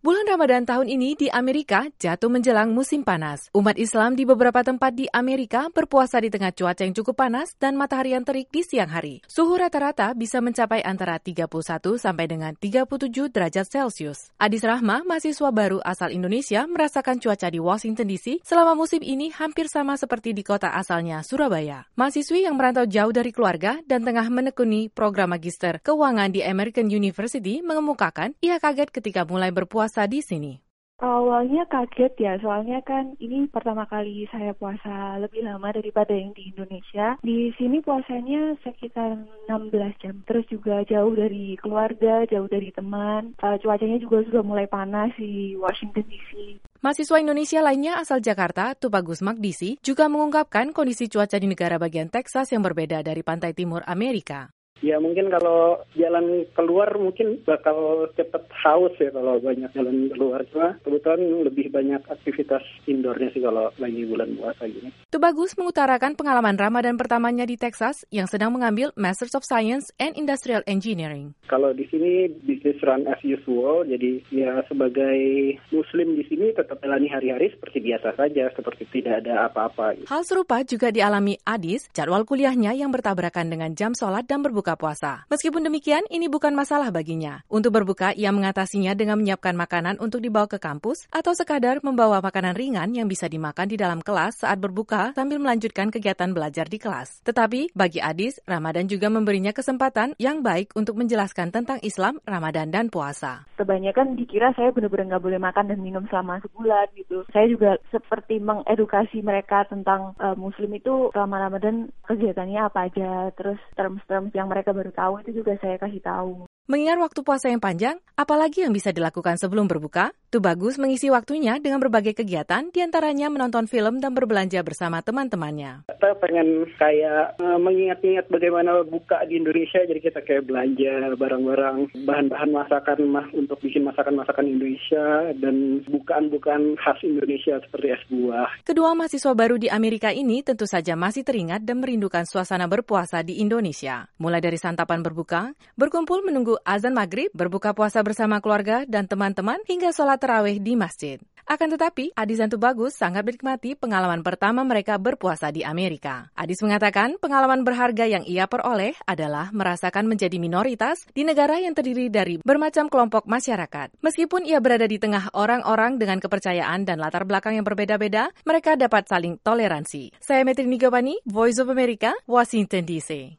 Bulan Ramadan tahun ini di Amerika jatuh menjelang musim panas. Umat Islam di beberapa tempat di Amerika berpuasa di tengah cuaca yang cukup panas dan matahari yang terik di siang hari. Suhu rata-rata bisa mencapai antara 31 sampai dengan 37 derajat Celcius. Adis Rahma, mahasiswa baru asal Indonesia, merasakan cuaca di Washington DC selama musim ini hampir sama seperti di kota asalnya, Surabaya. Mahasiswi yang merantau jauh dari keluarga dan tengah menekuni program magister keuangan di American University mengemukakan ia kaget ketika mulai berpuasa di sini. Awalnya kaget ya, soalnya kan ini pertama kali saya puasa lebih lama daripada yang di Indonesia. Di sini puasanya sekitar 16 jam, terus juga jauh dari keluarga, jauh dari teman. Cuacanya juga sudah mulai panas di Washington DC. Mahasiswa Indonesia lainnya asal Jakarta, Tubagus Magdisi, juga mengungkapkan kondisi cuaca di negara bagian Texas yang berbeda dari pantai timur Amerika. Ya mungkin kalau jalan keluar mungkin bakal cepet haus ya kalau banyak jalan keluar. Cuma kebetulan lebih banyak aktivitas indoornya sih kalau lagi bulan puasa gini. Tubagus mengutarakan pengalaman Ramadan pertamanya di Texas yang sedang mengambil Masters of Science and Industrial Engineering. Kalau di sini business run as usual, jadi ya sebagai muslim di sini tetap jalani hari-hari seperti biasa saja, seperti tidak ada apa-apa. Hal serupa juga dialami Adis, jadwal kuliahnya yang bertabrakan dengan jam sholat dan berbuka puasa. Meskipun demikian, ini bukan masalah baginya. Untuk berbuka, ia mengatasinya dengan menyiapkan makanan untuk dibawa ke kampus atau sekadar membawa makanan ringan yang bisa dimakan di dalam kelas saat berbuka sambil melanjutkan kegiatan belajar di kelas. Tetapi, bagi Adis, Ramadan juga memberinya kesempatan yang baik untuk menjelaskan tentang Islam, Ramadan, dan puasa. Kebanyakan dikira saya benar-benar nggak boleh makan dan minum selama sebulan gitu. Saya juga seperti mengedukasi mereka tentang Muslim itu selama Ramadan kegiatannya apa aja, terus terms-terms yang mereka baru tahu itu juga saya kasih tahu. Mengingat waktu puasa yang panjang, apalagi yang bisa dilakukan sebelum berbuka? Tubagus mengisi waktunya dengan berbagai kegiatan, diantaranya menonton film dan berbelanja bersama teman-temannya. Kita pengen kayak mengingat-ingat bagaimana buka di Indonesia, jadi kita kayak belanja barang-barang, bahan-bahan masakan untuk bikin masakan-masakan Indonesia, dan bukaan-bukaan khas Indonesia seperti es buah. Kedua mahasiswa baru di Amerika ini tentu saja masih teringat dan merindukan suasana berpuasa di Indonesia. Mulai dari santapan berbuka, berkumpul menunggu azan maghrib, berbuka puasa bersama keluarga dan teman-teman, hingga sholat tarawih di masjid. Akan tetapi, Adis dan Tubagus sangat menikmati pengalaman pertama mereka berpuasa di Amerika. Adis mengatakan pengalaman berharga yang ia peroleh adalah merasakan menjadi minoritas di negara yang terdiri dari bermacam kelompok masyarakat. Meskipun ia berada di tengah orang-orang dengan kepercayaan dan latar belakang yang berbeda-beda, mereka dapat saling toleransi. Saya Metri Nigawani, Voice of America, Washington DC.